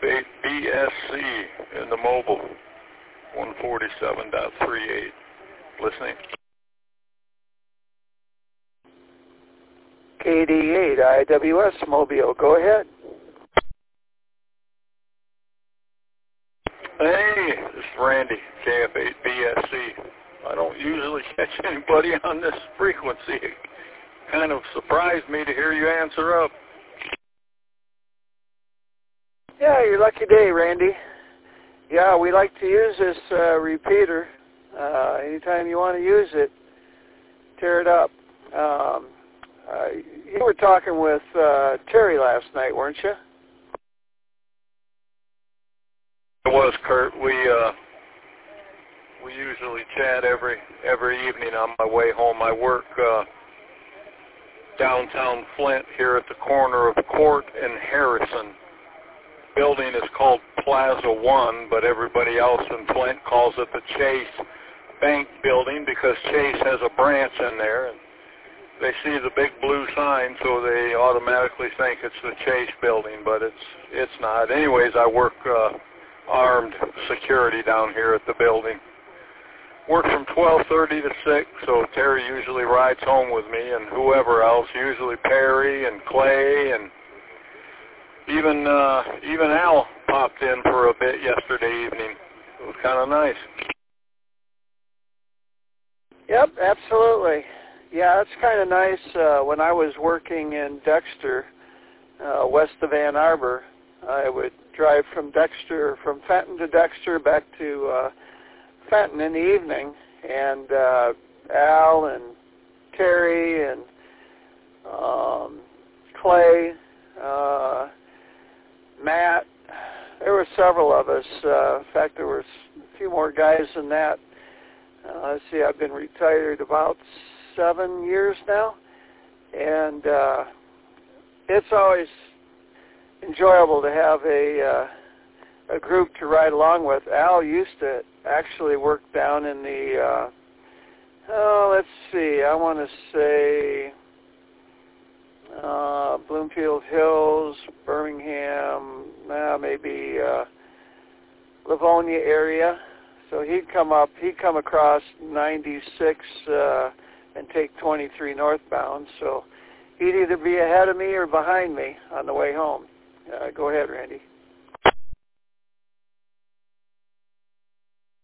KF8BSC in the mobile, 147.38. Listening. KD8 IWS Mobile, go ahead. Hey, this is Randy, KF8BSC. I don't usually catch anybody on this frequency. It kind of surprised me to hear you answer up. Yeah, your lucky day, Randy. Yeah, we like to use this repeater. Anytime you want to use it, tear it up. You were talking with Terry last night, weren't you? It was, Kurt. We usually chat every evening on my way home. I work downtown Flint here at the corner of Court and Harrison. Building is called Plaza One, but everybody else in Flint calls it the Chase Bank Building because Chase has a branch in there, and they see the big blue sign, so they automatically think it's the Chase Building, but it's not. Anyways, I work armed security down here at the building. Work from 12:30 to 6, so Terry usually rides home with me, and whoever else, usually Perry and Clay, and even Al popped in for a bit yesterday evening. It was kind of nice. Yep, absolutely. Yeah, it's kind of nice. When I was working in Dexter, west of Ann Arbor, I would drive from Fenton to Dexter, back to Fenton in the evening, and Al and Terry and Clay, Matt, there were several of us. In fact, there were a few more guys than that. Let's see, I've been retired about 7 years now, and it's always enjoyable to have a group to ride along with. Al used to actually work down in the, let's see, I want to say Bloomfield Hills, Birmingham, maybe Livonia area. So he'd come across 96 and take 23 northbound. So he'd either be ahead of me or behind me on the way home. Go ahead, Randy.